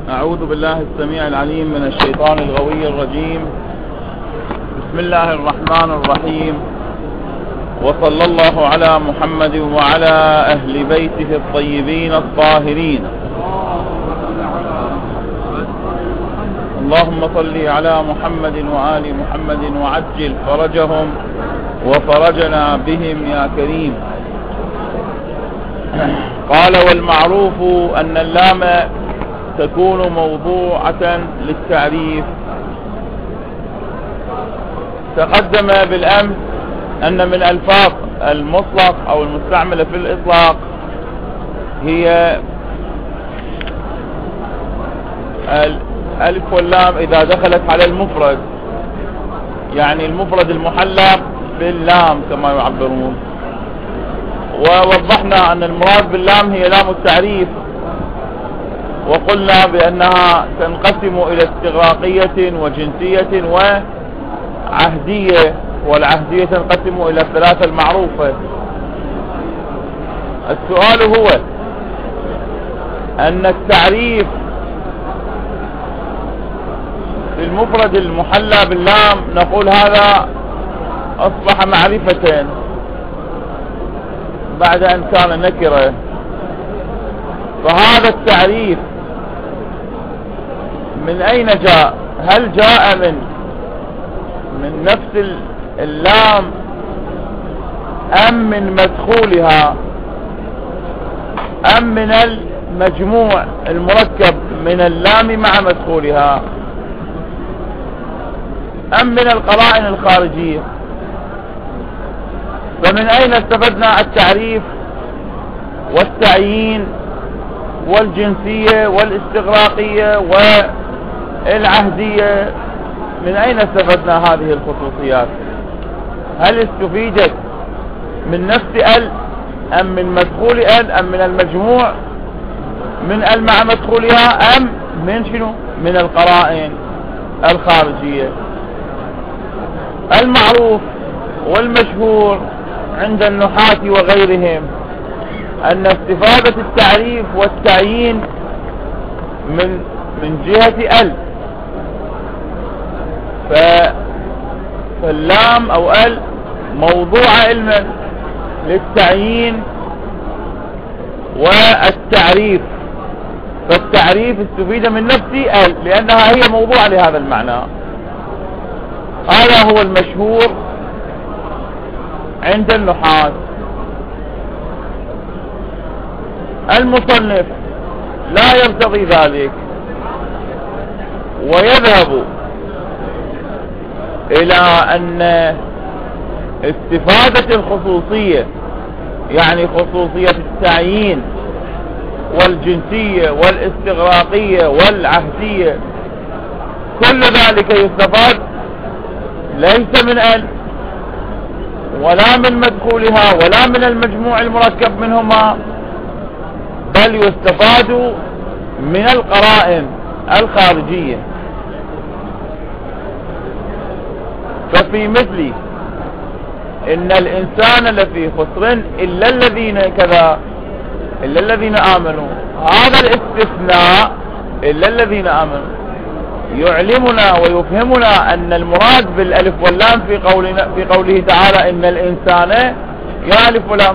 أعوذ بالله السميع العليم من الشيطان الغوي الرجيم. بسم الله الرحمن الرحيم، وصلى الله على محمد وعلى أهل بيته الطيبين الطاهرين. اللهم صل على محمد وآل محمد وعجل فرجهم وفرجنا بهم يا كريم. قال: والمعروف أن اللام تكون موضوعة للتعريف. تقدم بالأمس أن من الألفاظ المطلق أو المستعملة في الإطلاق هي الألف واللام إذا دخلت على المفرد، يعني المفرد المحلى باللام كما يعبرون. ووضحنا أن المراد باللام هي لام التعريف، وقلنا بأنها تنقسم إلى استغراقية وجنسية وعهدية، والعهدية تنقسم إلى الثلاثة المعروفة. السؤال هو أن التعريف في المفرد المحلى باللام نقول هذا أصبح معرفة بعد أن كان نكرة، فهذا التعريف من أين جاء؟ هل جاء من نفس اللام أم من مدخولها أم من المجموع المركب من اللام مع مدخولها أم من القرائن الخارجية؟ فمن أين استفدنا التعريف والتعيين والجنسية والاستغراقية والعهدية؟ من أين استفدنا هذه الخصوصيات؟ هل استفيدت من نفس ال أم من مدخول ال أم من المجموع من ال مع مدخولها أم من شنو؟ من القرائن الخارجية. المعروف والمشهور عند النحاة وغيرهم أن استفادة التعريف والتعيين من جهة ال، فاللام أو ال موضوع علما للتعيين والتعريف، فالتعريف استفيد من نفس ال لأنها هي موضوع لهذا المعنى. هذا هو المشهور عند النحاة. المصنف لا يرتضي ذلك، ويذهب إلى أن استفادة الخصوصية، يعني خصوصية التعيين والجنسية والاستغراقية والعهدية، كل ذلك يستفاد ليس من ال ولا من مدخولها ولا من المجموع المركب منهما، بل يستفاد من القرائن الخارجية. ففي مثل إن الإنسان لفي خسر إلا الذين كذا إلا الذين آمنوا، هذا الاستثناء إلا الذين آمنوا يعلمنا ويفهمنا أن المراد بالألف واللام في قوله تعالى إن الإنسان يا ألف ولام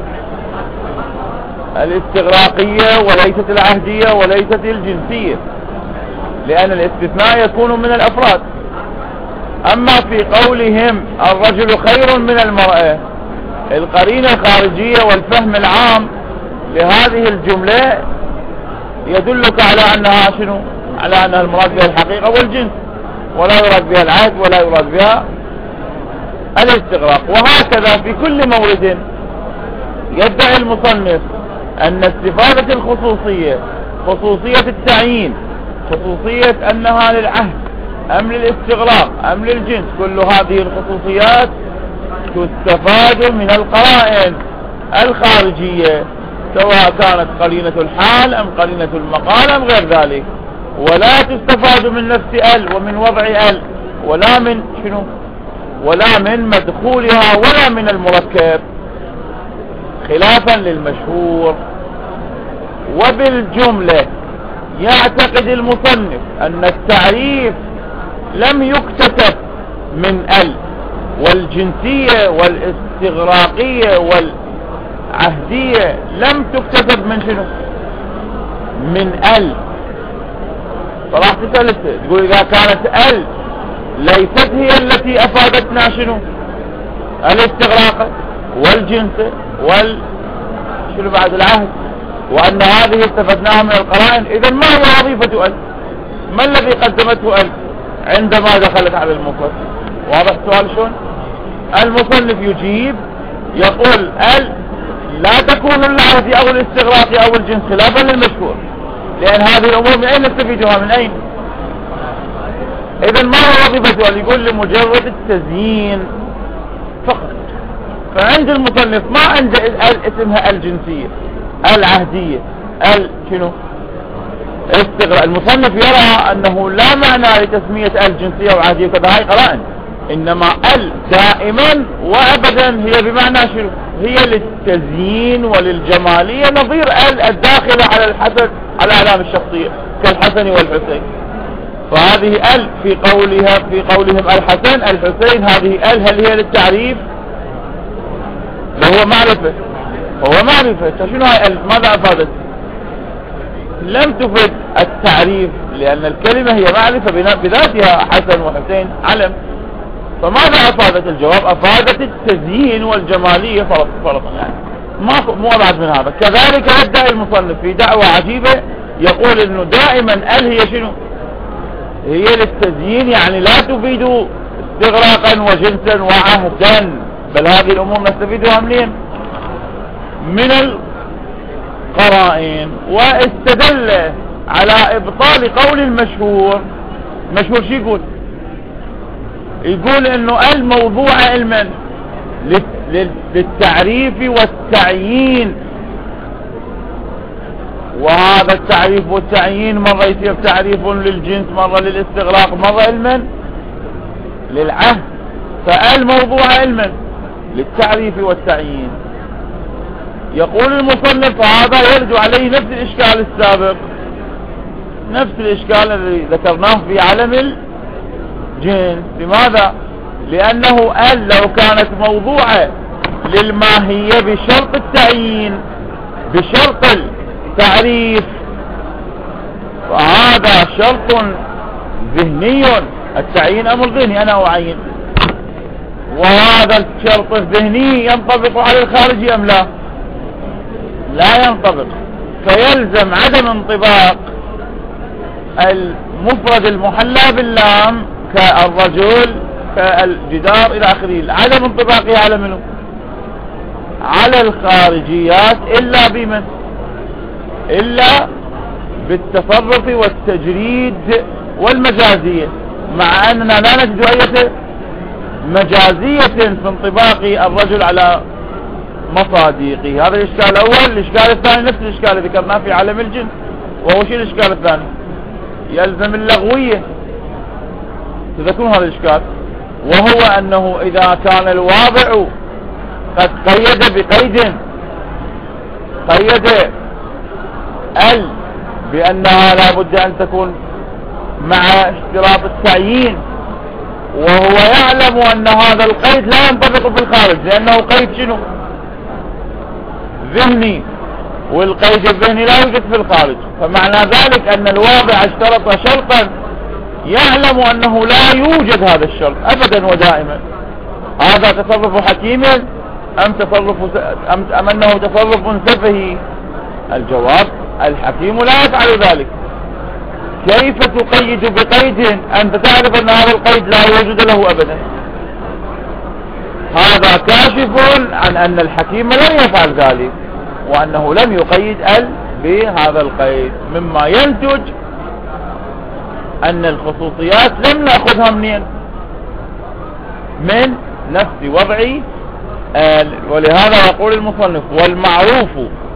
الاستغراقية وليست العهدية وليست الجنسية، لأن الاستثناء يكون من الأفراد. أما في قولهم الرجل خير من المرأة، القرينة الخارجية والفهم العام لهذه الجملة يدلك على أنها شنو؟ على أنها المراد بها الحقيقة والجنس، ولا يراد بها العهد ولا يراد بها الاستغراق. وهكذا في كل مورد يدعي المصنف أن استفادة الخصوصية، خصوصية التعيين، خصوصية أنها للعهد أم للاستغراق أم للجنس، كل هذه الخصوصيات تستفاد من القرائن الخارجية، سواء كانت قرينة الحال أم قرينة المقال أم غير ذلك، ولا تستفاد من نفس ال ومن وضع ال ولا من شنو ولا من مدخولها ولا من المركب، خلافا للمشهور. وبالجملة يعتقد المصنف أن التعريف لم يكتسب من ال، والجنسية والاستغراقية والعهدية لم تكتسب من شنو؟ من ال. فراح تسأل تقول إذا كانت ال ليست هي التي أفادتنا شنو؟ الاستغراق والجنس شنو بعد العهد، وأن هذه استفدناها من القرائن، إذن ما هي وظيفة ال؟ ما الذي قدمته ال عندما دخلت على المفرد؟ واضح السؤال شلون؟ المصنف يجيب يقول ال لا تكون العهد أو الاستغراق أو الجنس خلافا للمشهور، لأن هذه الأمور من أين نستفيدها؟ من أين؟ إذن ما هو وظيفة ال؟ يقول لمجرد التزيين فقط. فعند المصنف ما عنده اسمها الجنسية، العهدية، شنو؟ استغراق. المصنف يرى أنه لا معنى لتسمية الجنسية وعهدية كذا، هاي قرائن، إنما دائما وأبدا هي بمعنى شنو؟ هي للتزيين وللجمالية، نظير الداخلة على الحسن، على أعلام الشخصية كالحسن والحسين. فهذه في قولهم الحسن الحسين، هذه هل هي للتعريف؟ هو معرفة، هو معرفة. شنو هاي ماذا أفادت؟ لم تفد التعريف، لأن الكلمة هي معرفة بذاتها، حسن وحسين علم. فماذا أفادت؟ الجواب أفادت التزيين والجمالية فرضا، يعني مو أبعد من هذا. كذلك يدعي المصنف في دعوة عجيبة، يقول إنه دائما هي شنو؟ هي للتزيين، يعني لا تفيد استغراقا وجنسا وعهدا، بل هذه الأمور نستفيدها منين؟ من القرائن. واستدل على إبطال قول المشهور. المشهور شو يقول؟ يقول انه الموضوع علما للتعريف والتعيين، وهذا التعريف والتعيين مرة يصير تعريف للجنس، مرة للاستغراق، مرة علما للعهد. فالموضوع علما للتعريف والتعيين. يقول المصنف هذا يرجع عليه نفس الإشكال السابق، نفس الإشكال الذي ذكرناه في علم الجنس. لماذا؟ لأنه لو كانت موضوعة للماهية بشرط التعيين، بشرط التعريف، فهذا شرط ذهني. التعيين أمر ذهني، أنا أعين، وهذا الشرط الذهني ينطبق على الخارجي أم لا؟ لا ينطبق. فيلزم عدم انطباق المفرد المحلى باللام كالرجل كالجدار إلى آخره، عدم انطباقه على منه؟ على الخارجيات، إلا بمن؟ إلا بالتصرف والتجريد والمجازية، مع أننا لا نجد أي مجازية في انطباق الرجل على مصاديقه. هذا الإشكال الأول. الإشكال الثاني نفس الإشكال اللي ذكرناه في عالم الجن، وهو شيء الإشكال الثاني؟ يلزم اللغوية. تذكرون هذا الإشكال، وهو أنه إذا كان الواضع قد قيد بقيد، قيد بأنها لا بد أن تكون مع اشتراط التعيين، وهو يعلم أن هذا القيد لا ينطبق في الخارج، لأنه قيد شنو؟ ذهني، والقيد الذهني لا يوجد في الخارج. فمعنى ذلك أن الواضع اشترط شرطا يعلم أنه لا يوجد هذا الشرط أبدا ودائما. هذا تصرف حكيم أم أنه تصرف سفهي؟ الجواب الحكيم لا يفعل ذلك. كيف تقيد بقيد أنت تعرف أن هذا القيد لا يوجد له أبدا؟ هذا كاشف عن أن الحكيم لن يفعل ذلك، وأنه لم يقيد بهذا القيد، مما ينتج أن الخصوصيات لم نأخذها منين؟ من نفس وضع ولهذا يقول المصنف والمعروف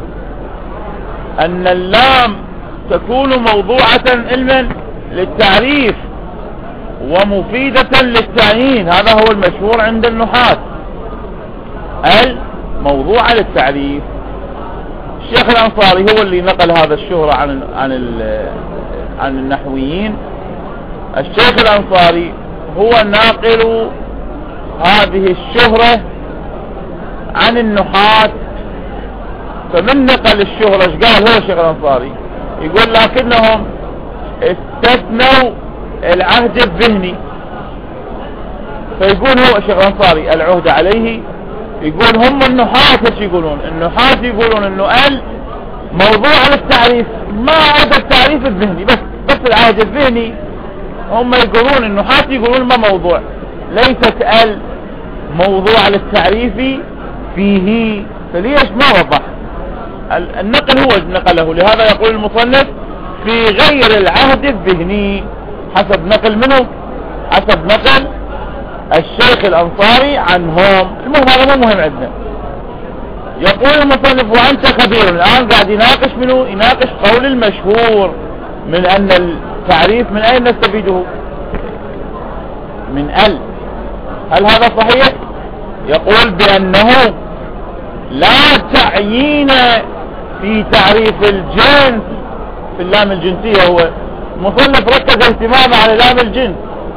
أن اللام تكون موضوعة علما للتعريف ومفيدة للتعيين. هذا هو المشهور عند النحاة، الموضوعة للتعريف. الشيخ الأنصاري هو اللي نقل هذا الشهرة عن النحويين. الشيخ الأنصاري هو ناقل هذه الشهرة عن النحاة. فمن نقل الشهرة ايش قال هو الشيخ الأنصاري؟ يقول لكنهم استثنوا العهد الذهني. فيقول هو الشيخ الأنصاري العهد عليه، يقول هم النحاة ايش يقولون؟ النحاة يقولون انه موضوع للتعريف، ما هذا التعريف الذهني بس العهد الذهني. هم يقولون النحاة يقولون ما موضوع، ليست موضوع للتعريف فيه. فليش ما وضح النقل هو نقله؟ لهذا يقول المصنف في غير العهد الذهني، حسب نقل منه، حسب نقل الشيخ الأنصاري عنهم. المهم هذا مو مهم عندنا. يقول المصنف وأنت خبير. الآن قاعد يناقش منه، يناقش قول المشهور من أن التعريف من أين نستفيده؟ من هل هذا صحيح؟ يقول بأنه لا تعيين في تعريف الجنس في اللام الجنسية. هو مصنف ركز اهتمامه على لام الجنس،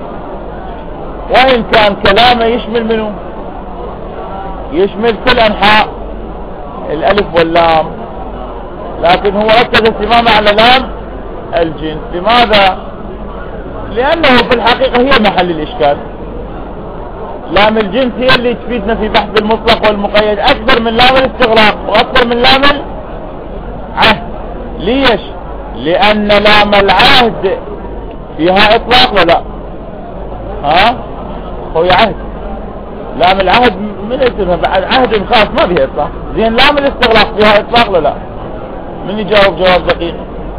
وإن كان كلامه يشمل منه، يشمل كل أنحاء الألف واللام، لكن هو ركز اهتمامه على لام الجنس. لماذا؟ لأنه في الحقيقة هي محل الإشكال. لام الجنس هي اللي تفيدنا في بحث المطلق والمقيد أكثر من لام الاستغراق وأكثر من لام العهد. ليش؟ لأن لام العهد فيها إطلاق ولا هو عهد. لام العهد من اسمها بعد عهد خاص ما فيها إطلاق. زين لام الاستغراق فيها إطلاق ولا لا؟ من يجاوب جواب دقيق؟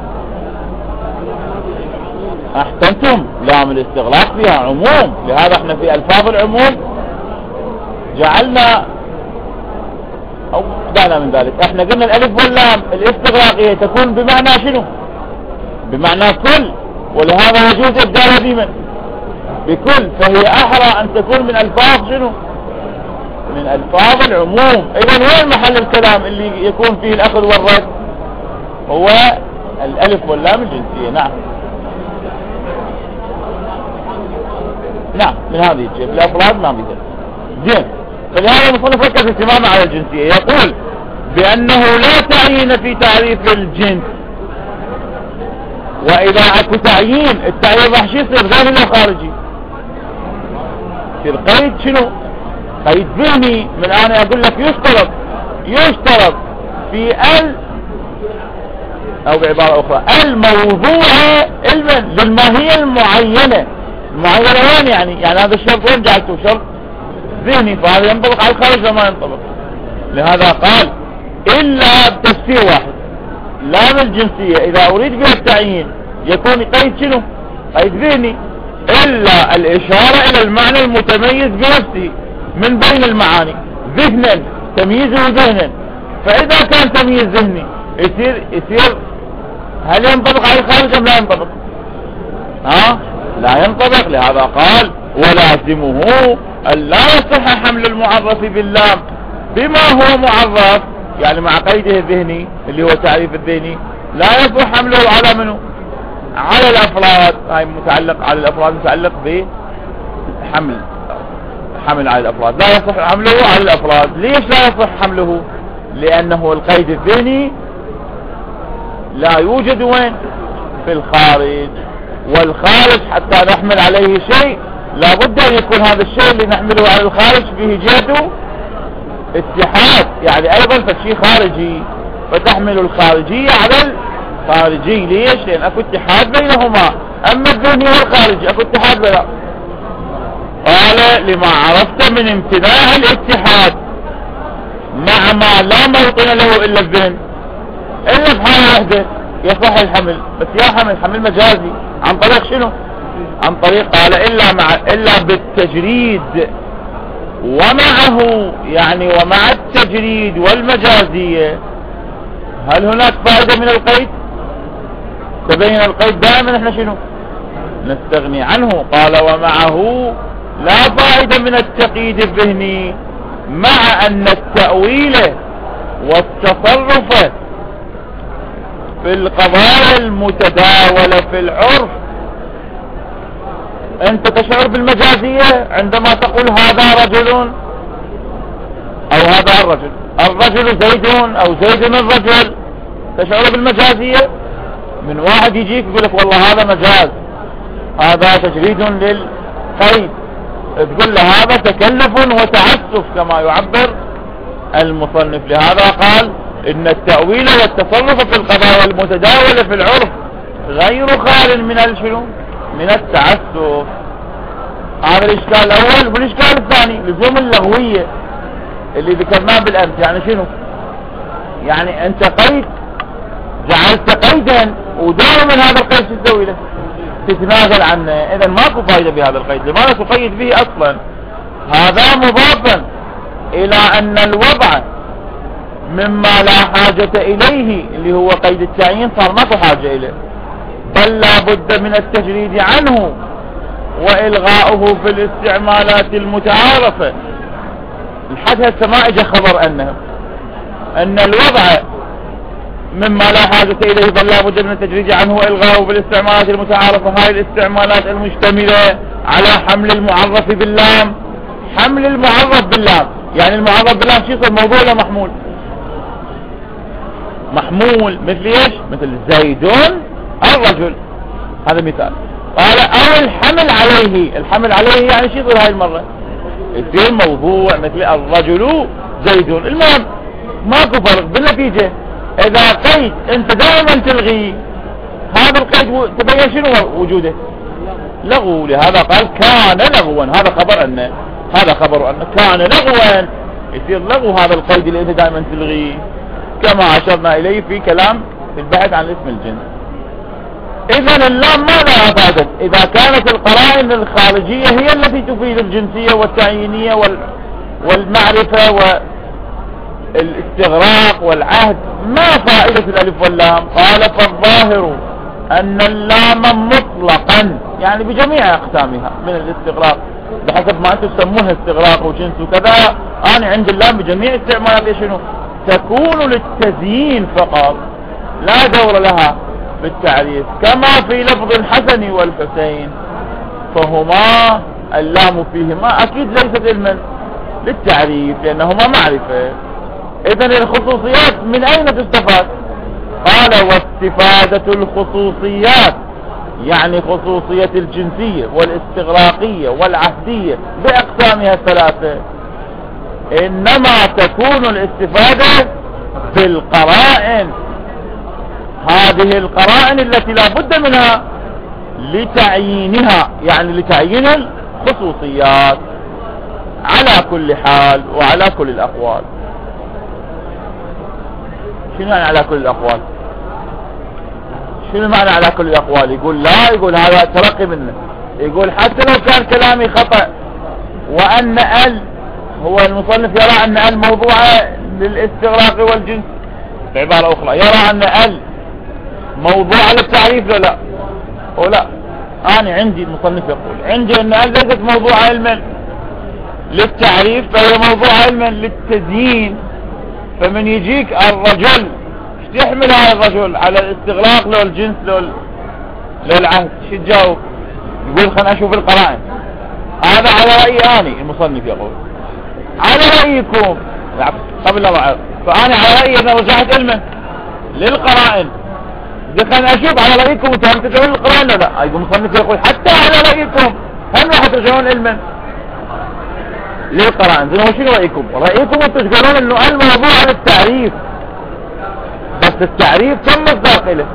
احسنتم، لام الاستغلاق فيها عموم. لهذا احنا في الفاظ العموم جعلنا او دعنا من ذلك. احنا قلنا الالف واللام الاستغراقية تكون بمعنى شنو؟ بمعنى كل، ولهذا يجوز ابدالها بمن؟ بكل. فهي احرى ان تكون من الفاظ شنو؟ من الفاظ العموم. اذا وين محل الكلام اللي يكون فيه الاخذ والرد؟ هو الالف واللام الجنسية. نعم من هذه الجهة. الافراد ما بيدل. زين، فلهذا المصنف ركز اهتمامه على الجنسية. يقول بأنه لا تعيين في تعريف الجنس. وإذا اكو تعيين، التعيين راح يصير ذهني ولا خارجي؟ يصير قيد شنو؟ قيد ذهني. من أنا أقول لك يشترط في أو بعبارة أخرى الموضوع للماهية المعينة. المعينة وين يعني هذا الشرط وين جعلته؟ شرط ذهني، فهذا ينطبق على الخارج وما ينطبق. لهذا قال إلا بتفسير واحد، لام الجنسية إذا أريد بها التعيين يكون قيد شنو؟ قيد ذهني. إلا الإشارة إلى المعنى المتميز بنفسه من بين المعاني ذهنا، تمييزه ذهنا. فإذا كان تمييز ذهني يصير هل ينطبق على الخارج أم لا ينطبق؟ لا ينطبق. لهذا قال ولازمه أن لا يصح حمل المعرف باللام بما هو معرف، يعني مع قيده الذهني اللي هو تعريف الذهني، لا يصح حمله على منه؟ على الأفراد. هاي متعلق على الأفراد، متعلق بحمل على الأفراد. لا يصح حمله على الأفراد. ليش لا يصح حمله؟ لأنه القيد الذهني لا يوجد وين؟ في الخارج. والخارج حتى نحمل عليه شيء لابد أن يكون هذا الشيء اللي نحمله على الخارج فيه جهته اتحاد، يعني أيضا فشي خارجي، فتحمل الخارجية على الخارجي. ليش؟ لأن أكو اتحاد بينهما. أما الذهني والخارجي أكو اتحاد بلا. قال لما عرفت من امتناع الاتحاد مع ما لا موطن له إلا الذهن، إلا في حالة واحدة يصح الحمل. بس يا حمل مجازي عن طريق شنو؟ عن طريق قال إلا بالتجريد ومعه، يعني ومع التجريد والمجازية. هل هناك فائدة من القيد؟ تبين القيد دائما احنا شنو؟ نستغني عنه. قال ومعه لا فائدة من التقييد الذهني، مع أن التأويل والتصرف في القضايا المتداولة في العرف. انت تشعر بالمجازية عندما تقول هذا رجل او هذا الرجل، الرجل زيد او زيد الرجل، تشعر بالمجازية؟ من واحد يجيك يقول لك والله هذا مجاز، هذا تجريد للقيد، تقول له هذا تكلف وتعسف كما يعبر المصنف. لهذا قال ان التأويل والتصرف في القضايا المتداولة في العرف غير خال من الشنو؟ من التعسف. هذا الاشكال الاول. والاشكال الثاني لزوم اللغوية اللي ذكرناه بالامس. يعني شنو؟ يعني انت قيد، جعلت قيدا ودائما هذا القيد شو تسوي له؟ تتنازل عنه. اذا ماكو فائدة بهذا القيد. لماذا تقيد به اصلا؟ هذا مضافا الى ان الوضع مما لا حاجة اليه اللي هو قيد التعيين صار ماكو حاجة اليه، بل لا بد من التجريد عنه والغاؤه في الاستعمالات المتعارفة. لحد هسه ما اجى خبر ان الوضع مما لا حاجة اليه بل لا بد من التجريد عنه والغاؤه في الاستعمالات المتعارفة. هاي الاستعمالات المشتملة على حمل المعرف باللام. حمل المعرف باللام يعني المعرف باللام شو يصير؟ موضوع ولا محمول؟ محمول. مثل ايش؟ مثل زيدون الرجل، هذا مثال. قال او الحمل عليه. الحمل عليه يعني شو يصير هاي المرة؟ يصير موضوع مثل الرجل زيدون. المهم ماكو فرق بالنتيجة. اذا قيد انت دائما تلغي هذا القيد تبين شنو وجوده؟ لغو. لهذا قال كان لغوا. هذا خبر ان كان لغوا، يصير لغو هذا القيد اللي انت دائما تلغيه، كما اشرنا اليه في كلام في البحث عن اسم الجنس. اذا اللام ما لها افادت اذا كانت القرائن الخارجية هي التي تفيد الجنسية والتعيينية والمعرفة والاستغراق والعهد. ما فائدة الالف واللام؟ قال فالظاهر ان اللام مطلقا يعني بجميع اقسامها من الاستغراق، بحسب ما انتم تسمونها استغراق وجنس وكذا. انا عند اللام بجميع استعمالات شنو؟ تكون للتزيين فقط، لا دور لها بالتعريف. كما في لفظ الحسن والحسين، فهما اللام فيهما اكيد ليست علما للتعريف لانهما معرفة. اذن الخصوصيات من اين تستفاد؟ قال واستفادة الخصوصيات يعني خصوصية الجنسية والاستغراقية والعهدية باقسامها الثلاثة انما تكون الاستفادة بالقرائن. هذه القرائن التي لا بد منها لتعيينها، يعني لتعيين الخصوصيات على كل حال وعلى كل الاقوال. شنو يعني على كل الاقوال؟ شنو معنى على كل الاقوال؟ يقول لا، يقول هذا ترقي منه، يقول حتى لو كان كلامي خطأ وان هو المصنف يرى ان موضوعة للاستغراق والجنس، بعبارة اخرى يرى ان موضوع للتعريف لا ولا. انا عندي المصنف يقول عندي ان ليست موضوع علما للتعريف، فهي موضوع علما للتزيين. فمن يجيك الرجل يحمل هذا الرجل على الاستغراق لو الجنس لو العهد، شو تجاوب؟ يقول خلنا اشوف القرائن. هذا على رأيي اني المصنف يقول. على رأيكم قبل لا، فانا على رأيي اذا رجعت علما للقرائن خلنا اشوف على رأيكم انتم هم ترجعون للقرائن ولا لا. يقول المصنف يقول حتى على رأيكم هم راح ترجعون علما للقرائن. زين هو شنو رأيكم؟ رأيكم انتم تقولون انه الموضوع على التعريف، بس التعريف كم مصداق له؟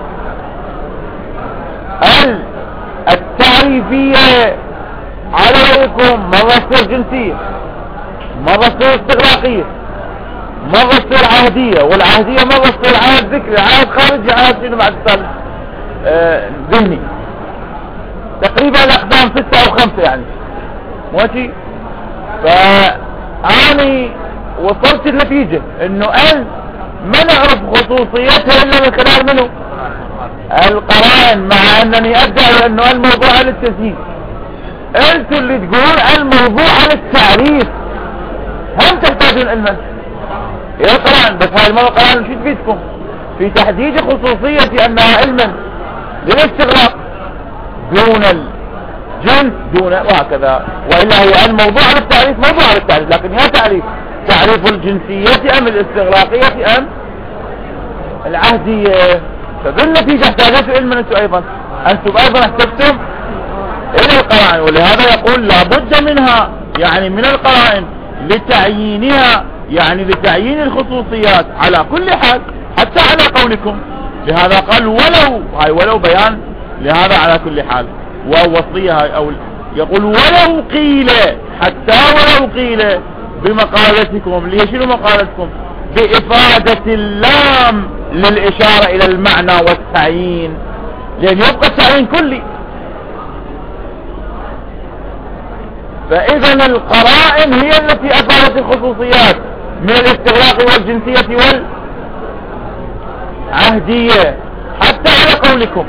التعريفية على رأيكم مرة تصير جنسية، مرة تصير استغراقية، مرة تصير عهدية، والعهدية مرة تصير عهد ذكري، عهد خارجي، عهد شنو بعد تصير ذهني. تقريبا الأقدام 6 أو 5 يعني ماشي. فأني وصلت النتيجة انه ما نعرف خصوصيتها الا من خلال منه؟ القرائن، مع انني ادعي انه الموضوع للتزيين. انتوا اللي تقولون الموضوع للتعريف، هم تحتاجون علما يا قرائن. بس هاي المرة قرائن شو تفيدكم؟ في تحديد خصوصية أنها علما للاستغراق دون الجنس دون وهكذا، وإلا هي الموضوع للتعريف موضوع للتعريف، لكن يا تعريف الجنسية أم الاستغراقية أم العهدية. فبالنتيجة احتاجتوا علما أنتم أيضا احتجتم إلى القرائن، ولهذا يقول لابد منها يعني من القرائن لتعيينها، يعني لتعيين الخصوصيات على كل حال حتى على قولكم. لهذا قال ولو بيان لهذا على كل حال، ووصية هاي أو يقول ولو قيل حتى ولو قيل بمقالتكم، ليشيلوا مقالتكم بإفادة اللام للإشارة إلى المعنى والتعيين، لأن يبقى التعيين كلي. فإذا القرائن هي التي أفادت الخصوصيات من الاستغراق والجنسية والعهدية حتى على قولكم.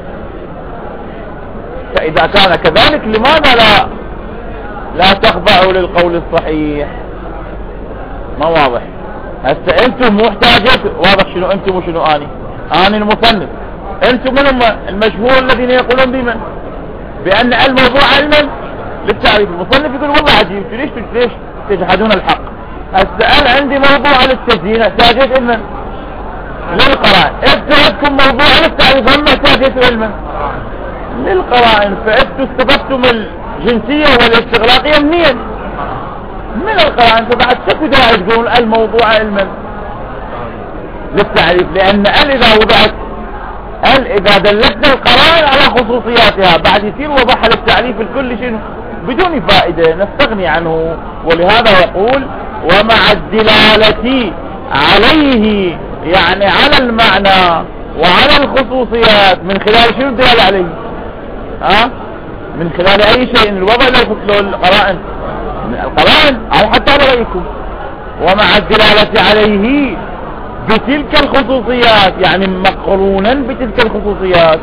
فإذا كان كذلك لماذا لا تخضعوا للقول الصحيح؟ ما واضح؟ هسه انتم محتاجين واضح شنو انتم وشنو اني المصنف. انتم من هم المشهور الذين يقولون بمن بأن الموضوع علما للتعريف. المصنف يقول والله عجيب ليش تجحدون الحق. هسه انا عندي موضوع للتزيين احتاجت علما للقرائن، افترضكم موضوع للتعريف هم احتاجت علما للقرائن، فانتم استفدتم الجنسية والاستغراقية منين؟ من القرائن. فبعد شكو داعي تقول الموضوع علما للتعريف، لأن إذا وضعت إذا دلتنا القرائن على خصوصياتها بعد يصير وضعها للتعريف الكل شنو بدون فائدة نستغني عنه. ولهذا يقول ومع الدلالة عليه، يعني على المعنى وعلى الخصوصيات من خلال شنو الدلالة عليه؟ من خلال أي شيء الوضع له القرائن من القرائن على حتى على رأيكم. ومع الدلالة عليه بتلك الخصوصيات، يعني مقرونا بتلك الخصوصيات.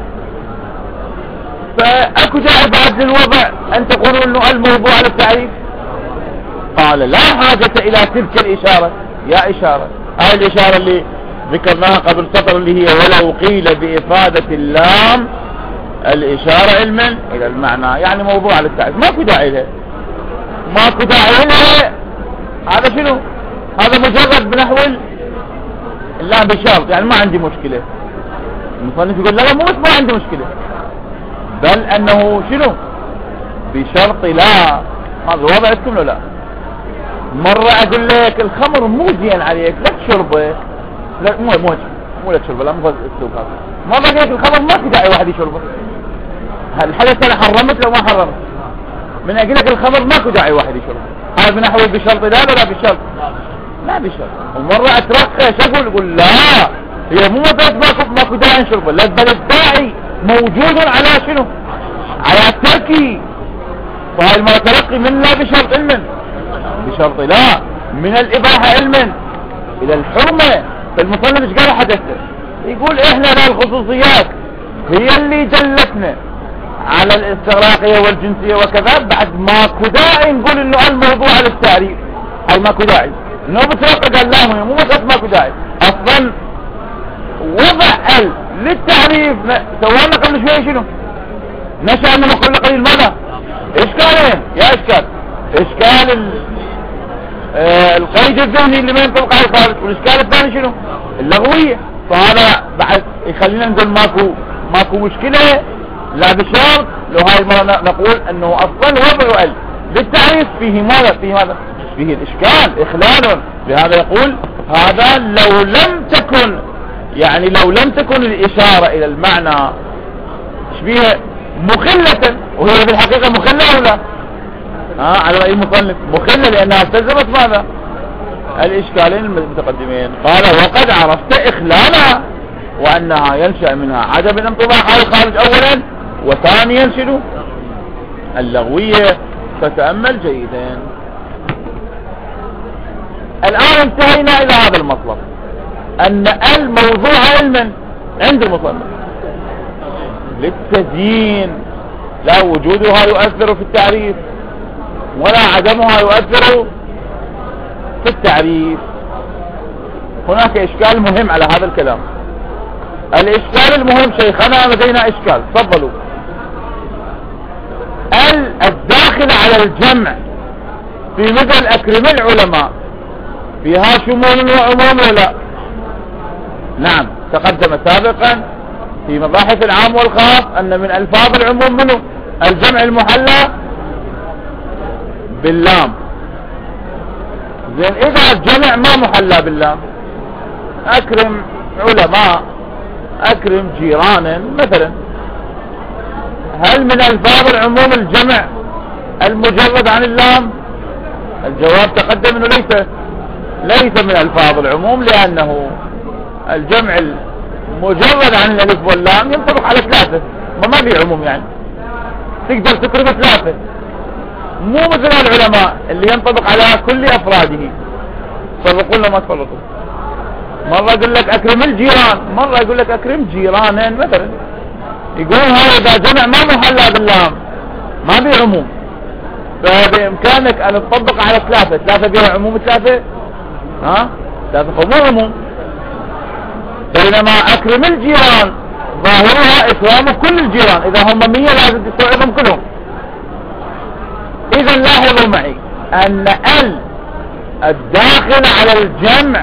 فأكو داعي بعد للوضع أن تقولوا أنه الموضوع للتعريف. قال لا حاجة إلى تلك الإشارة. يا إشارة هاي الإشارة اللي ذكرناها قبل سطر اللي هي ولو قيل بإفادة اللام الإشارة علما إلى المعنى، يعني موضوع للتعريف ماكو داعي له، ماكو داعي له. هذا شنو؟ هذا مجرد بنحو لا بشرط، يعني ما عندي مشكلة. المصنف يقول لا مو بس ما عندي مشكلة، بل أنه شنو بشرط لا. هذا وضعتكم له لا. مرة أقول لك الخمر مو زين عليك لا تشربه، لا مو لا تشربه، لا مو السوق هذا. ما بقى لك الخمر ما في داعي واحد يشربه. هل حدث أنا حرمت لو ما حرمت؟ من أقول لك الخمر ماكو داعي واحد يشربه. هذا بنحو بشرط لا بشرط لا بشرط. ومرة أترقى شغل يقول لا هي مو مثلا ماكو داعي نشربه، لا بل الداعي موجود على شنو؟ على التركي. فهاي المرة ترقي من لا بشرط علما بشرط لا من الإباحة علما إلى الحرمة. فالمصنف ايش قال حدثه؟ يقول احنا لا الخصوصيات هي اللي دلتنا على الاستغراقية والجنسية وكذا، بعد ماكو داعي نقول انه الموضوع للتعريف. هاي ماكو داعي انه بترقى قال لا مو بس ماكو داعي اصلا وضع للتعريف. سوانا قبل شوية شنو نشأ من كل قليل ماذا اشكالين يا اشكال القيد الذهني اللي ما ينطبق على الخالق، والاشكال الثاني شنو اللغوية. فهذا بعد يخلينا نقول ماكو مشكلة لا بشرط. لو هاي المرة نقول انه اصلا وضع للتعريف فيه ماذا فيه الاشكال اخلال. لهذا يقول هذا لو لم تكن الاشارة الى المعنى شبيه مخلة، وهي في الحقيقة مخلة ولا على رأي المصنف مخلة لانها استلزمت ماذا الاشكالين المتقدمين. قال وقد عرفت اخلالها وانها ينشأ منها عدم الانطباق على الخارج اولا، وثانيا شنو اللغوية. فتأمل جيدا. الآن انتهينا إلى هذا المطلب أن الموضوع علما عند المصنف للتزيين، لا وجودها يؤثر في التعريف ولا عدمها يؤثر في التعريف. هناك اشكال مهم على هذا الكلام. الاشكال المهم شيخنا لدينا اشكال، تفضلوا. الداخل على الجمع في مثل اكرم العلماء فيها شمول وعموم ولا؟ نعم، تقدم سابقا في مباحث العام والخاص ان من الفاظ العموم منه الجمع المحلى باللام. زين، اذا الجمع ما محلى باللام، اكرم علماء، اكرم جيرانا مثلا، هل من الفاظ العموم الجمع المجرد عن اللام؟ الجواب تقدم انه ليس من الفاظ العموم، لانه الجمع المجرد عن الالف واللام ينطبق على ثلاثة، ما في عموم، يعني تقدر تكرم ثلاثة، مو مثل العلماء اللي ينطبق على كل افراده. تفرقون لما تفرقوا، مرة يقول لك اكرم الجيران، مرة يقول لك اكرم جيرانا مثلا. يقول هذا جمع ما محلى باللام، ما في عموم، فبامكانك ان تطبق على ثلاثة بها عموم، ثلاثة مو عموم. بينما اكرم الجيران ظاهرها اكرام كل الجيران، اذا هم 100 لازم تستوعبهم كلهم. اذا لاحظوا معي ان الداخل على الجمع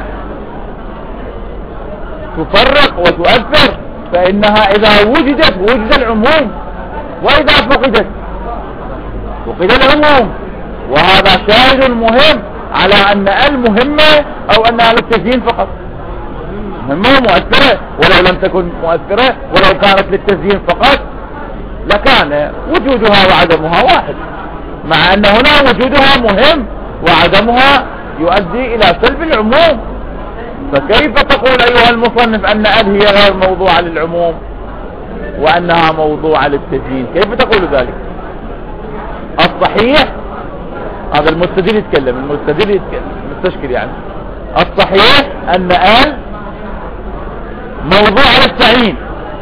تفرق وتؤثر، فانها اذا وجدت وجد العموم، واذا فقد العموم. وهذا شاهد مهم على ان المهمة او انها للتزيين فقط، مهمة مؤثرة، ولو لم تكن مؤثرة ولو كانت للتزيين فقط لكان وجودها وعدمها واحد، مع ان هنا وجودها مهم وعدمها يؤدي الى سلب العموم. فكيف تقول ايها المصنف ان هي غير موضوعة للعموم وانها موضوعة للتزيين؟ كيف تقول ذلك؟ الصحيح، هذا المستدل يتكلم، المستشكل يعني، الصحيح ان موضوع للتعيين.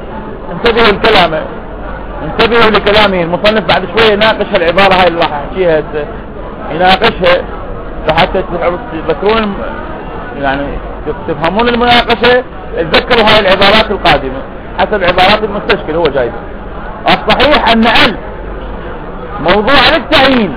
انتبهوا لكلامه المصنف، بعد شوية يناقش العبارة هاي اللي راح احكيها، يناقشها فحتى تذكرون، يعني تفهمون المناقشة، تذكروا هاي العبارات القادمة حسب عبارات المستشكل هو جايب. الصحيح ان موضوع للتعيين،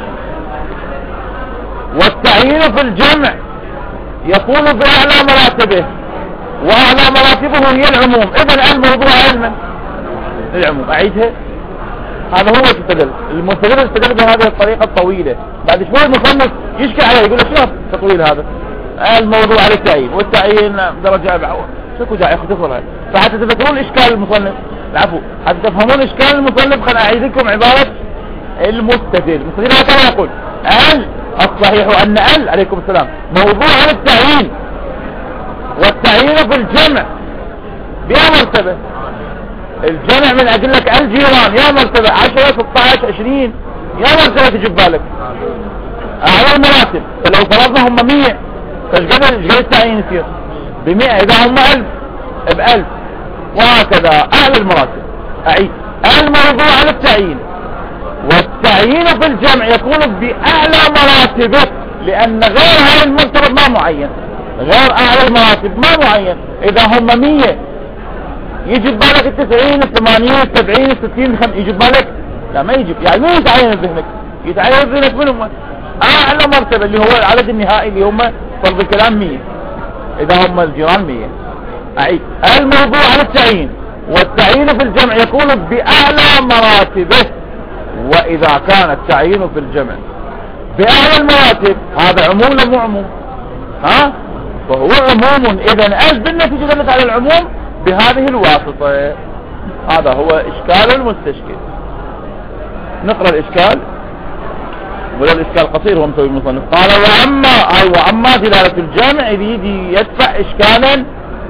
والتعيين في الجمع يكون بأعلى مراتبه، وأعلى مراتبه هي العموم. إذن الموضوع علما العموم. أعيدها، هذا هو المستدل استدل بهذه الطريقة الطويلة. بعد شوي المصنف يشكي عليه، يقول شوف تطويل هذا الموضوع على التعيين، والتعيين درجة أبعوة، شكو جاي اختصر هاي. فحتى تذكرون إشكال المصنف، العفو، حتى تفهمون إشكال المصنف، خلنا أعيد لكم عبارة المستدل. هكذا يقول: الصحيح أن عليكم السلام موضوع على التعيين، والتعيين في الجمع بها مرتبة. الجمع من أجل لك الجيران يا مرتبة 10 16 20 يا مرتبة تجيب بالك أعلى المراتب. فلو فرضنا هم 100 فايش التعيين يصير ب100، إذا هم 1000 ب1000، وهكذا أعلى المراتب. أعيد: الموضوع على التعيين، والتعيين في الجمع يكون بأعلى مراتبه، لأن غير هذا المرتبة ما معين، غير أعلى المراتب ما معين. إذا هم 100 يجب بالك 90 80 70 60 يجب بالك؟ لا ما يجب، يعني ما يتعين ذهنك، يتعين ذهنك منهم أعلى مرتبة اللي هو العدد النهائي اللي هم فرض الكلام 100، إذا هم الجيران 100. أعيد: الموضوع على التعيين، والتعيين في الجمع يكون بأعلى مراتبه. وإذا كان التعيين في الجمع بأعلى المراتب هذا عموم ولا مو عموم؟ فهو عموم. إذن بالنتيجة دلت على العموم بهذه الواسطة. هذا هو إشكال المستشكل. نقرأ الإشكال، ولا الإشكال قصير هو مسوي المصنف. قال: وأما دلالة الجمع يريد يدفع إشكالا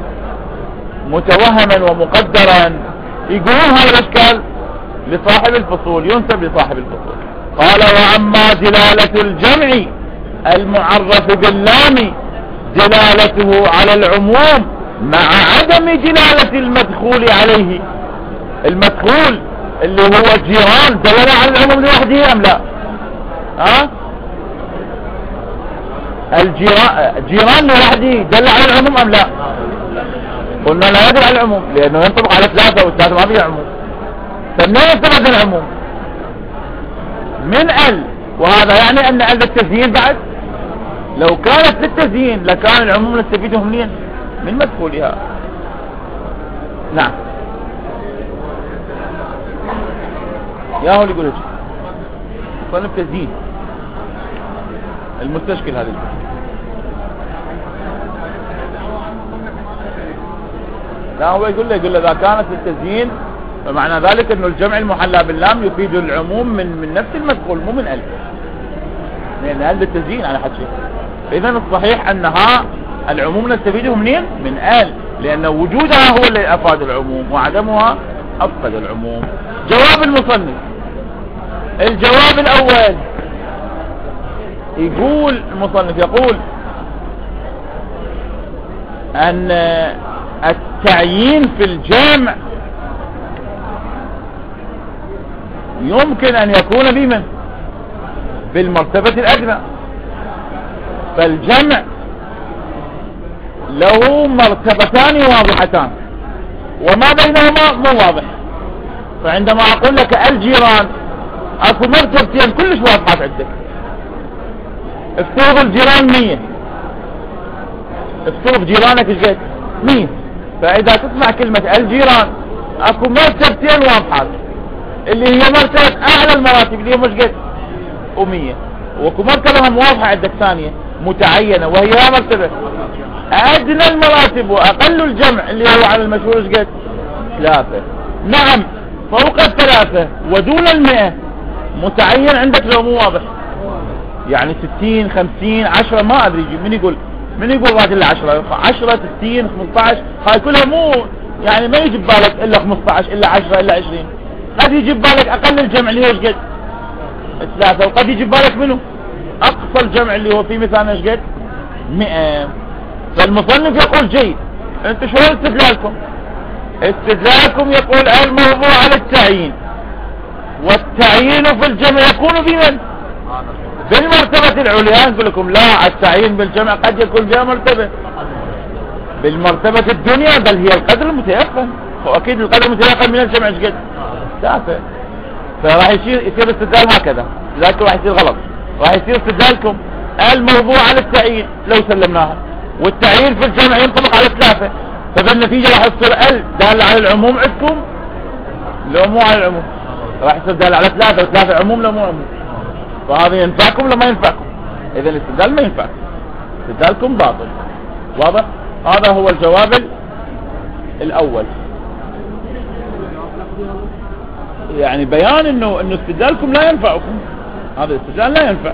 متوهما ومقدرا. يقولون هذا الإشكال لصاحب الفصول، ينسب لصاحب الفصول. قال: وأما دلالة الجمع المعرف باللام دلالته على العموم مع عدم دلالة المدخول عليه. المدخول اللي هو جيران دلالة على العموم لوحده أم لا؟ جيران لوحده دل على العموم ام لا؟ قلنا لا يدل على العموم لانه ينطبق على ثلاثة والثلاثة ما فيها عموم. فمنين ينطبق العموم؟ من ال، وهذا يعني ان ال للتزيين بعد. لو كانت للتزيين لكان العموم نستفيده منين؟ من مدخولها. نعم يا هو اللي يقول هيك صنف تزيين المستشكل هذا. لا هو يقول له إذا كانت للتزيين فمعنى ذلك انه الجمع المحلى باللام يفيد العموم من نفس المدخول مو من ال، لان ال للتزيين على حد شيء. اذا الصحيح انها العموم نستفيده منين؟ من ال، لان وجودها هو اللي افاد العموم وعدمها افقد العموم. جواب المصنف، الجواب الاول يقول المصنف يقول ان التعيين في الجمع يمكن ان يكون بمن؟ بالمرتبة الادنى. فالجمع له مرتبتان واضحتان وما بينهما مو واضح. فعندما اقول لك الجيران اكو مرتبتين كلش واضحات عندك. افترض الجيران 100، افترض جيرانك ايش قد؟ 100. فاذا تسمع كلمة الجيران اكو مرتبتين واضحات اللي هي مرتبة اعلى المراتب اللي هي مش قد و100، واكو مرتبة هم واضحة عندك ثانية متعينة وهي مرتبة ادنى المراتب واقل الجمع اللي هو على المشهور ايش قد؟ 3. نعم فوق 3 ودون 100 متعين عندك لو مو واضح، يعني 60 50 10 ما ادري من يقول راجل 10 10 60 15 هاي كلها مو يعني ما يجي ببالك الا 15 الا 10 الا 20. قد يجي ببالك اقل الجمع اللي هو ايش قد؟ 3. وقد يجي ببالك منه اقصى الجمع اللي هو في مثلا ايش قد؟ 100. فالمصنف يقول جيد. انتوا شو استدلالكم؟ استدلالكم يقول الموضوع على التعيين، والتعيين في الجمع يكون بمن؟ بالمرتبة العليا. نقول لكم لا، التعيين بالجمع قد يكون بها مرتبة بالمرتبة الدنيا، بل هي القدر المتيقن، واكيد القدر المتيقن من الجمع ايش قد؟ 3. فراح يصير استدلال هكذا، لذلك راح يصير غلط. راح يصير استدلالكم الموضوع على التعيين لو سلمناها، والتعيين في الجمع ينطبق على 3، فبالنتيجة راح يصير ال دال على العموم عندكم لو مو على العموم، راح يصير دال على 3 و3 عموم لو مو عموم. فهذا ينفعكم لما ينفعكم. اذا الاستدلال ما ينفع، استدلالكم باطل. واضح؟ هذا هو الجواب الاول، يعني بيان انه استدلالكم لا ينفعكم، هذا الاستدلال لا ينفع.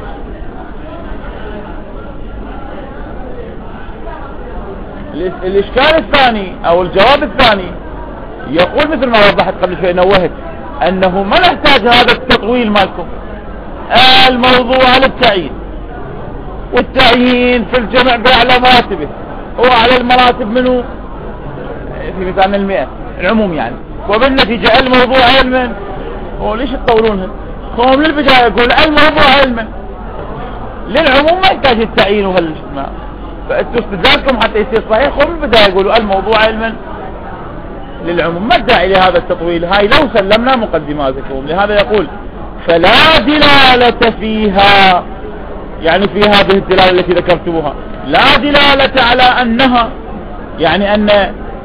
الاشكال الثاني او الجواب الثاني يقول مثل ما وضحت قبل شوي، نوهت انه ما نحتاج هذا التطويل مالكم. الموضوع للتعيين، والتعيين في الجمع بأعلى مراتبه وعلى المراتب منه في مثال 100 العموم يعني. وبالنتيجة الموضوع علما، هو ليش تطولونها؟ هم للبداية يقول الموضوع علما، للعموم ما يحتاج التعيين وهالجمع. فانتوا استدلالكم حتى يصير صحيح هم للبداية يقولوا الموضوع علما للعموم، ما الداعي لهذا التطويل. هاي لو سلمنا مقدماتكم. لهذا يقول فلا دلالة فيها، يعني في هذه الدلالة التي ذكرتموها لا دلالة على أنها، يعني أن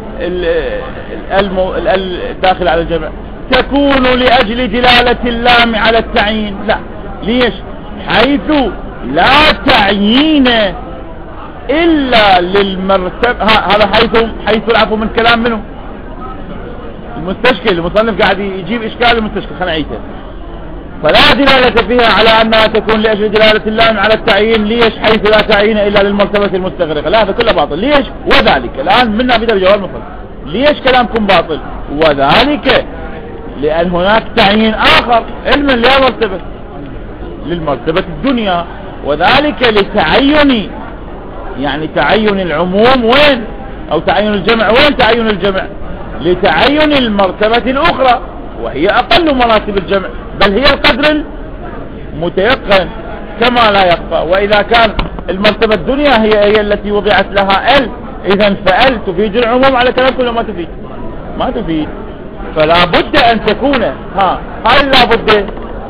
الداخل على الجمع تكون لأجل دلالة اللام على التعيين. لا، ليش؟ حيث لا تعيين إلا للمرتبة. هذا حيث العفو من كلام منه المستشكل. المصنف قاعد يجيب إشكال المستشكل. خلنا نعيده. فلا دلالة فيها على أنها تكون لأجل دلالة اللام على التعيين. ليش؟ حيث لا تعيين إلا للمرتبة المستغرقة. لا، هذا كله باطل. ليش؟ وذلك الآن منا بدأ بجواب مفصل. ليش كلامكم باطل؟ وذلك لأن هناك تعيين آخر علما لا مرتبة للمرتبة الدنيا، وذلك لتعين، يعني تعين العموم وين؟ أو تعين الجمع وين؟ تعين الجمع لتعين المرتبة الأخرى وهي أقل مراتب الجمع، بل هي القدر المتيقن كما لا يخفى. وإذا كان المرتبة الدنيا هي التي وضعت لها ال. اذا فال تفيد العموم على كلام كله ما تفيد، ما تفيد. فلا بد ان تكون هاي لا بد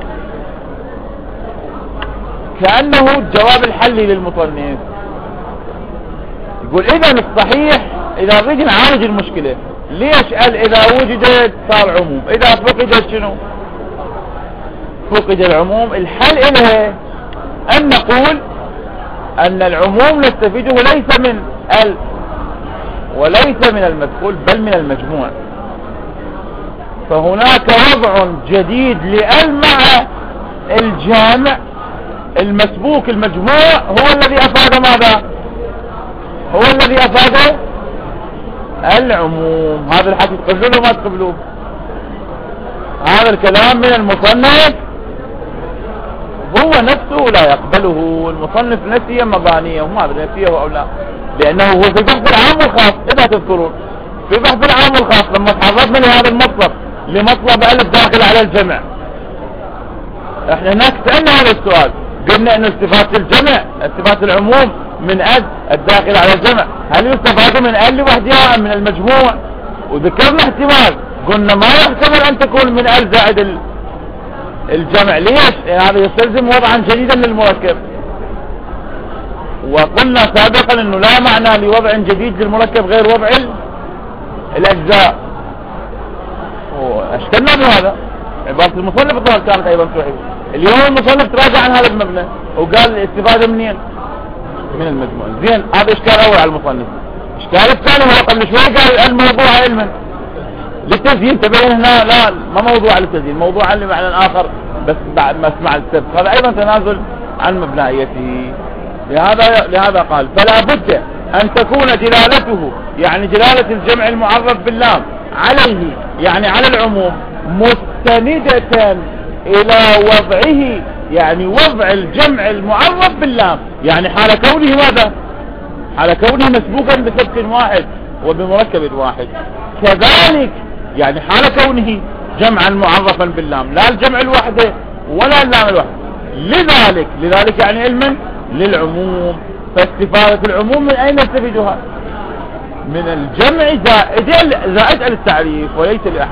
كأنه الجواب الحلي للمصنف. يقول اذا الصحيح اذا نريد نعالج المشكلة ليش قال اذا وجدت صار عموم، اذا فقدت شنو؟ فقد العموم. الحل إليه أن نقول أن العموم نستفيده ليس من ال وليس من المدخول بل من المجموع. فهناك وضع جديد لال مع الجامع المسبوك المجموع هو الذي أفاد ماذا؟ هو الذي أفاد العموم. هذا الحديث تقبلوه ما تقبلوه؟ هذا الكلام من المصنف هو نفسه لا يقبله. المصنف نسي مبانيه وما أدري نسيه أو لا، لأنه هو في بحث العام والخاص. إذا تذكرون في بحث العام والخاص لما تعرضنا لهذا المطلب لمطلب ألف داخل على الجمع، احنا هناك سألنا هذا السؤال، قلنا أن استفادة الجمع استفادة العموم من ال الداخل على الجمع هل يستفاد من ال لوحدها من المجموع؟ وذكرنا احتمال قلنا ما يحتمل أن تكون من ال زائد الجمع. ليش؟ هذا يستلزم وضعا جديدا للمركب. وقلنا سابقا انه لا معنى لوضع جديد للمركب غير وضع الاجزاء، واشكلنا بهذا. عبارة المصنف كانت ايضا صحيحة. اليوم المصنف تراجع عن هذا المبنى وقال الاستفادة منين؟ من المجموع. زين، هذا اشكال اول على المصنف. اشكال الثاني هو قبل شوي قال الموضوع علما للتزيين. تبين هنا لا ما موضوع للتزيين، موضوع لمعنى اخر بس بعد ما اسمع السبق. هذا ايضا تنازل عن مبنائيته. لهذا قال فلا بد ان تكون دلالته يعني دلالة الجمع المعرف باللام عليه يعني على العموم مستندة الى وضعه يعني وضع الجمع المعرف باللام يعني حال كونه ماذا؟ حال كونه مسبوقا بسبك واحد وبمركب واحد. كذلك يعني حال كونه جمعا معرفا باللام لا الجمع الوحده ولا اللام الوحده. لذلك يعني علما للعموم. فاستفادة العموم من اين نستفيدها؟ من الجمع زائد التعريف وليس لأحد.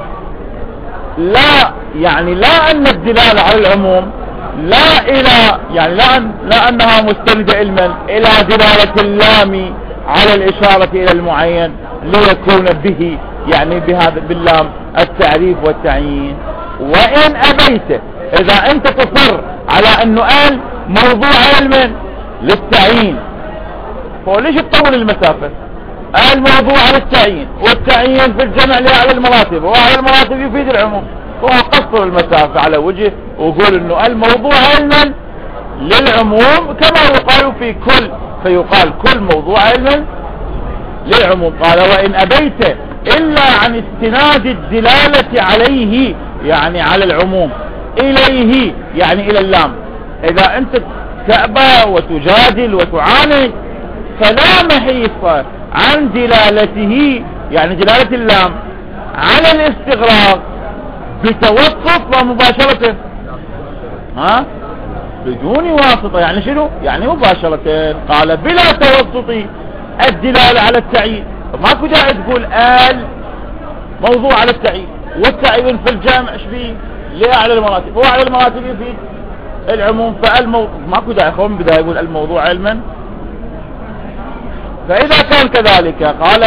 لا يعني لا ان الدلالة على العموم لا الى يعني لا انها مستندة علما الى دلالة اللام على الاشارة الى المعين ليكون به يعني بهذا باللام التعريف والتعيين. وان ابيت اذا انت تصر على انه قال موضوع علم للتعيين فليش تطول المسافة؟ قال موضوع للتعيين والتعيين في الجمع لأعلى المراتب وأعلى المراتب يفيد العموم. هو قصر المسافة على وجه وقول انه الموضوع علما للعموم كما يقال في كل فيقال كل موضوع علما للعموم. قال وإن أبيت إلا عن استناد الدلالة عليه يعني على العموم إليه يعني إلى اللام. إذا أنت تأبى وتجادل وتعاند فلا محيص عن دلالته يعني دلالة اللام على الاستغراق بتوسط ومباشرة بدون واسطة. يعني شنو؟ يعني مباشرة. قال بلا توسط الدلالة على التعيين. ماكو داعي تقول موضوع على التعيين والتعيين في الجامع شبيه لأعلى المراتب هو على المراتب يفيد العموم. ماكو داعي خوم بداية يقول الموضوع علما. فإذا كان كذلك قال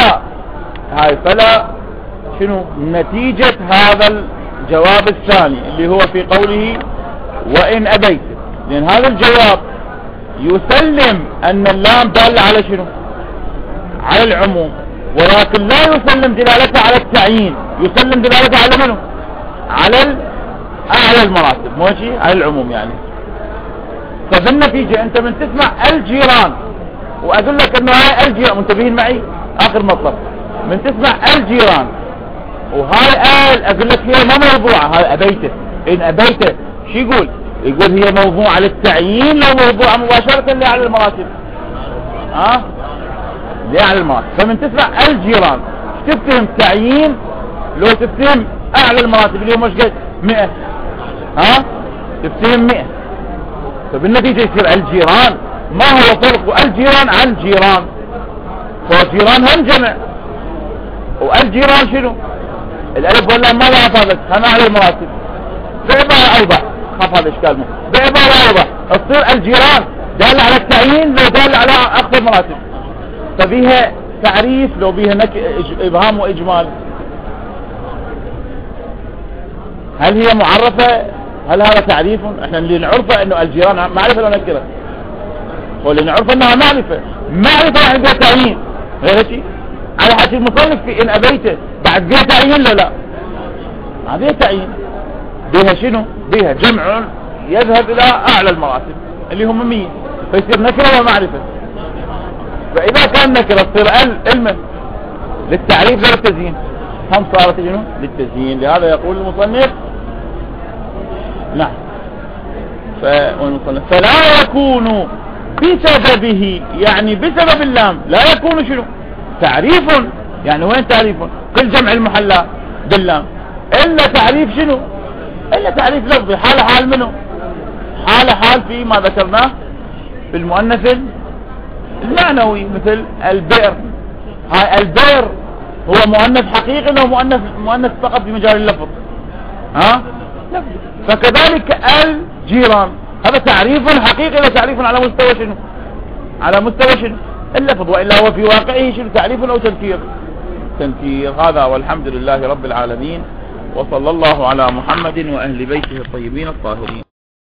فلا شنو نتيجة هذا الجواب الثاني اللي هو في قوله وإن أبيت. لأن هذا الجواب يسلم أن اللام دالة على شنو؟ على العموم، ولكن لا يسلم دلالته على التعيين، يسلم دلالته على منه؟ على أعلى المراتب ماشي على العموم يعني. فبالنتيجة أنت من تسمع الجيران وأقول لك أنه هاي الجيران منتبهين معي آخر مطلب من تسمع الجيران وهاي أقول لك هي ما موضوعة هاي أبيته. إن أبيته شو يقول هي موضوع للتعيين لو موضوع مباشرة لأعلى المراتب لأعلى المراتب. فمن تسمع الجيران تفتهم تعيين لو تفتهم أعلى المراتب اللي هو مش قد 100 تفتهم 100. فبالنتيجة يصير الجيران ما هو فرق الجيران عن الجيران؟ فالجيران هم جمع، والجيران شنو؟ الالف واللام ما لها فاضل، خلنا على المراتب بعبارة اوضح. خاف هذا اشكال منه بعبارة اوضح تصير الجيران دال على التعيين لو دال على اخذ المراتب، فبيها تعريف لو بيها ابهام واجمال. هل هي معرفة؟ هل هذا تعريف؟ احنا اللي نعرفه انه الجيران معرفة ولا نكرة؟ واللي نعرفه انها معرفة. معرفة يعني بها تعيين، غير شيء. على حكي المصنف في ان ابيته بعد بها تعيين لا ما بها تعيين، بها شنو؟ بها جمع يذهب الى اعلى المراتب اللي هم 100، فيصير نكرة ومعرفة. فاذا كان نكرة تصير علم للتعريف لا للتزيين، هم صارت شنو؟ للتزيين. لهذا يقول المصنف نعم فلا يكون بسببه، يعني بسبب اللام لا يكون شنو؟ تعريف. يعني وين تعريف؟ كل جمع المحلى باللام إلا تعريف شنو؟ إلا تعريف لفظي. حال منه؟ حال فيما ذكرناه في المؤنث المعنوي، مثل البئر. هاي البئر هو مؤنث حقيقي لو مؤنث فقط في مجال اللفظ، ها؟ فكذلك الجيران هذا تعريف حقيقي ولا تعريف على مستوى شنو؟ على مستوى شنو؟ اللفظ، وإلا هو في واقعه شنو؟ تعريف أو تنكير؟ تنكير. هذا والحمد لله رب العالمين، وصلى الله على محمد وأهل بيته الطيبين الطاهرين.